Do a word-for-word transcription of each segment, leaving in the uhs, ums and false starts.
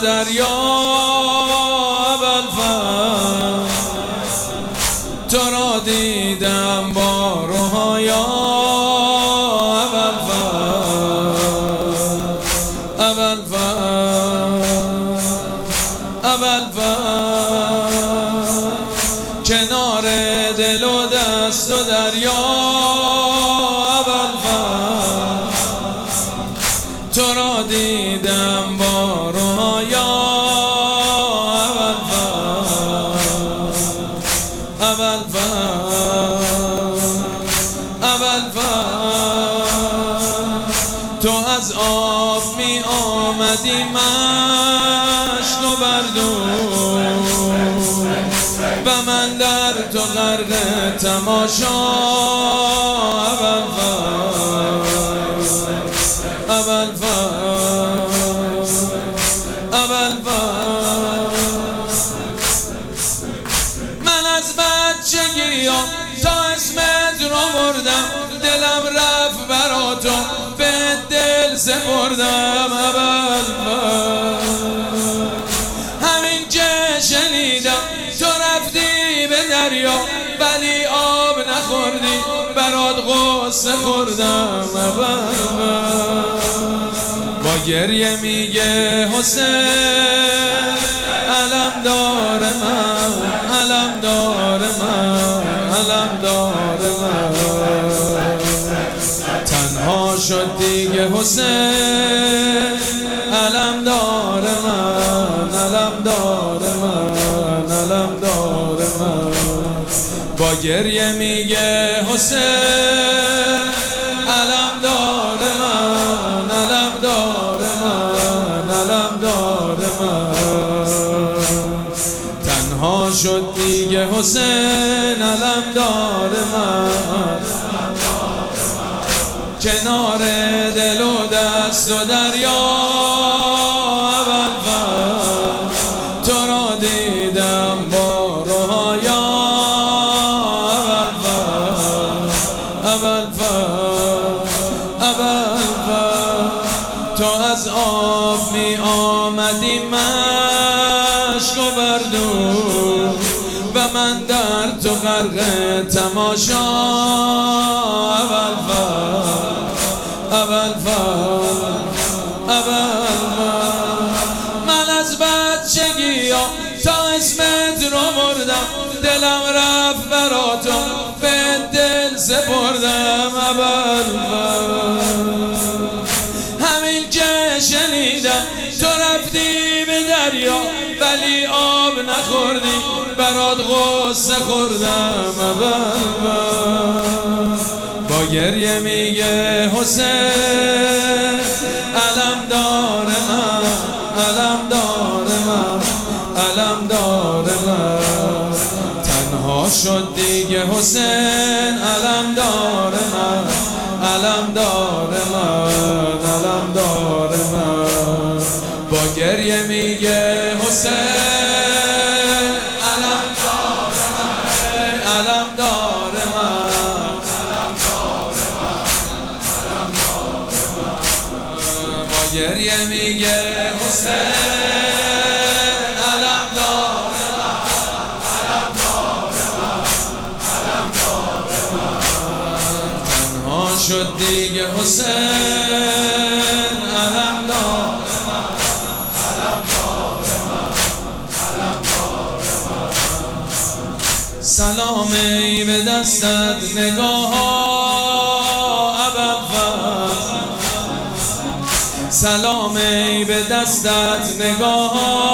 دریا ابوالفضل تو را دیدم با روحایا ابوالفضل ابوالفضل ابوالفضل کنار دل و دست و دریا ابوالفضل تو را دیدم با روحایا ابوالفضل ابوالفضل تو از آب می آمدی مشک و بردون و من در تو غرق تماشا ابوالفضل ابوالفضل ابوالفضل من از بچگی تا اسمت رو بردم دلم رفت برا تو به دل سپردم ابوالفضل همین که شنیدم تو رفتی به دریا ولی آب نخوردی برات غصه خوردم ابوالفضل با گریه میگه حسین علم دار من علم دار من علم دار من تنها شد دیگه حسین علم دار من علم دار من علم دار من با گریه میگه حسین علم دار من علم دار من علم دار من تنها شد دیگه حسین علم دار من کنار دل و دست و دریا ابوالفضل تو را دیدم با روحایا ابوالفضل ابوالفضل تو از آب می آمدی مشک و بردون و من در تو غرق تماشا ابوالفضل ابوالفضل ابوالفضل من از بچگی تا اسمت رو بردم دلم رفت برا تو به دل سپردم ابوالفضل همین که شنیدم تو رفتی به دریا ولی آب نخوردی برات غصه خوردم ابوالفضل با گریه میگه حسین علم دار من علم دار من علم دار من تنها شد دیگه حسین علم دار من علم دار من علم دار من با گریه میگه حسین علم دار من علم دار من گریه میگه حسین علم دار من علم دار من علم دار من تنها شد دیگه حسین علم دار من علم دار من علم دار من سلامی به دستت نگاه ابوالفضل سلامی به دستت نگاه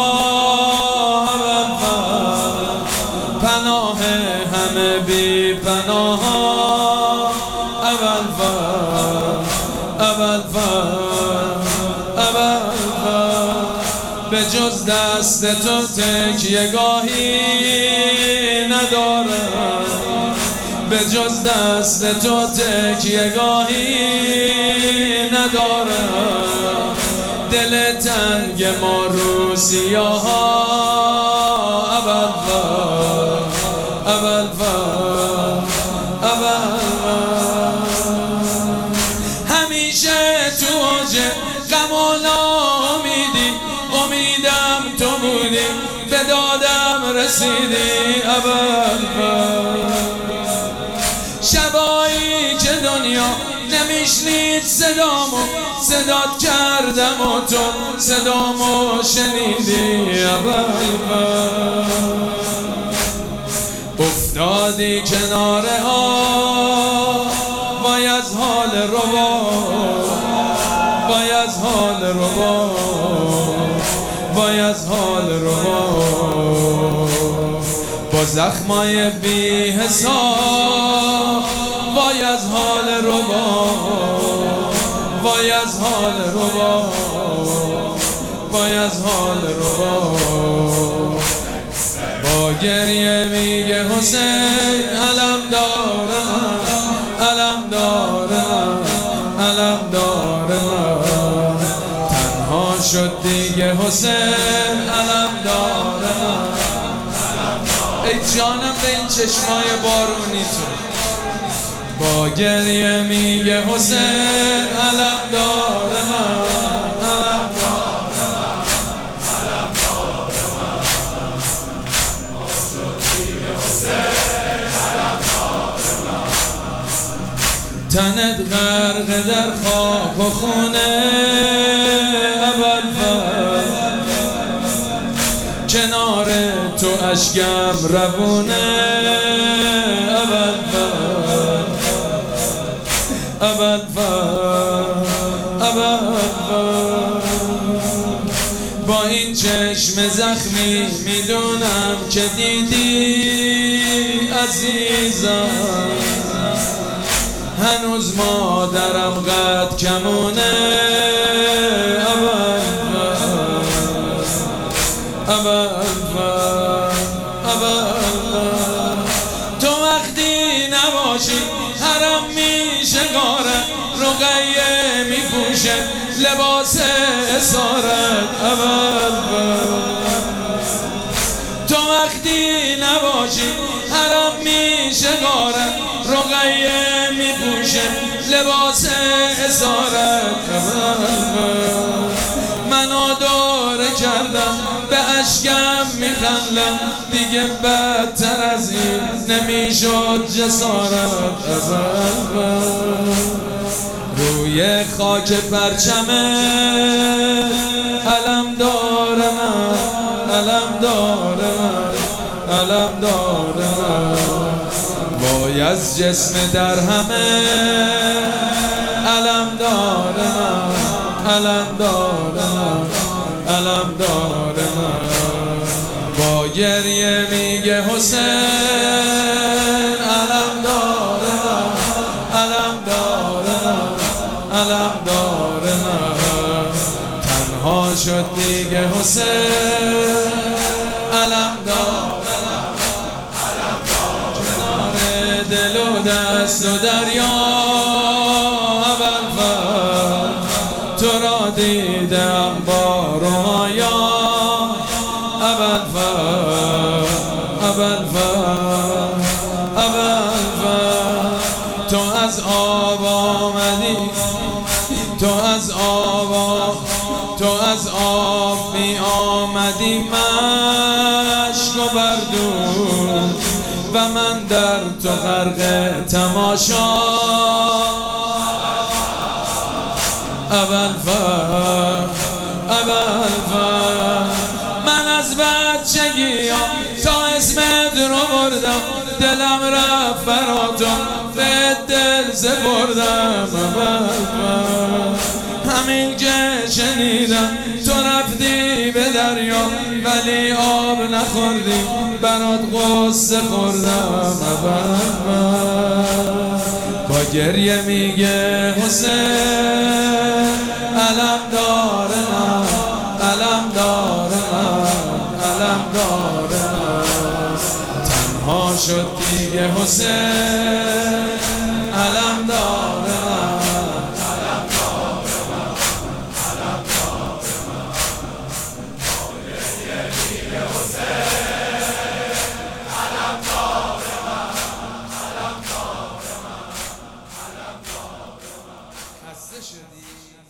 ابوالفضل پناه همه بی پناه ابوالفضل ابوالفضل ابوالفضل به جز دست تو تکیه‌گاهی ندارم به جز دست تو تکیه‌گاهی ندارم دل تنگ ما رو سیاها ابوالفضل ابوالفضل ابوالفضل همیشه تو اوج غم و ناامیدی امیدم رسیدی ابوالفضل. شبایی که دنیا نمیشنید صدامو صدات کردم و تو صدامو شنیدی ابوالفضل. افتادی کنار آب وای از حال ربا، وای از حال ربا، وای از حال ربا. با زخمای بی حساب وای از حال ربا، وای از حال ربا، وای از حال ربا. با گریه میگه حسین علم دارم، علم دارم، علم دارم. تنها شد دیگه حسین علم دارم. ای جانم به این چشمای بارونی تو. با گریه میگه حسین علم دارم، علم دارم، علم دارم. تنت غرق در خاک و خونه ابوالفضل. کنار تو اشکم روونه ابوالفضل، ابوالفضل، ابوالفضل. با این چشم زخمی میدونم که دیدی عزیزم. هنوز مادرم قد کمونه ابوالفضل، ابوالفضل، ابوالفضل. تو وقتی نباشی حرم میشه غارت، رقیه میپوشه لباس اسارت ابوالفضل. تو وقتی نباشی حرم میشه غارت، رقیه میپوشه لباس اسارت ابوالفضل. منو دوره کردم به اشکم میخندم، دیگه بدتر از این نمیشد جسارت ابوالفضل. روی خاک پرچمه علم دارم، علم دارم، علم دارم. وای از جسم در همه علم دارم، علم دارم، علم دارم. با گریه میگه حسین علم دارم، علم دارم، علم دارم. تنها شد دیگه حسین علم دارم، علم دارم. کنار دل و دست و دریا ابوالفضل. تو را دیدم با رویا ابوالفضل، ابوالفضل، ابوالفضل. تو از آب آمدی، تو از آب، تو از آب می آمدی مشک و بردون و من در تو غرق تماشا ابوالفضل، ابوالفضل. من از بچگی تا اسمت رو بردم، دلم رفت براتون به دل سپردم ابوالفضل. همین که شنیدم تو رفتی به دریا، ولی آب نخوردی برات قصه خوردم ابوالفضل. با گریه میگه حسین علم دارم، علم دارم، علم دارم. تنها شد دیگه حسین علم دارم، علم دارم، علم دارم. با گریه میگه حسین علم دارم، علم دارم، علم دارم. خسته شدی؟